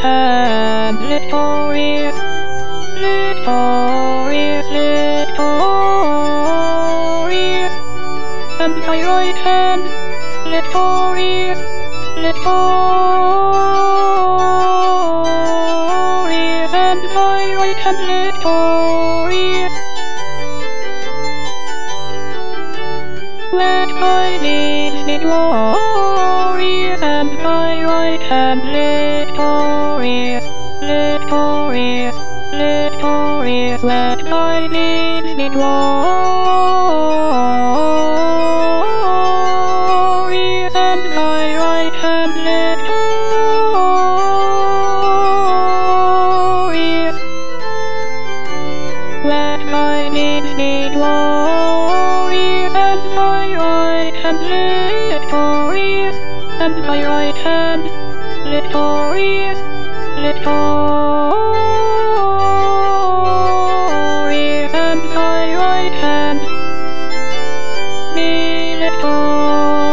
hand, victorious, victorious, victorious. And my right hand, victorious, victorious. And my right hand, victorious. Let my deeds be glorious, and my right hand victorious, victorious, victorious. Let my deeds be glorious, and my right hand victorious. Let my deeds be glorious, and my right hand victorious, and my right hand victorious, victorious, and my right hand be victorious.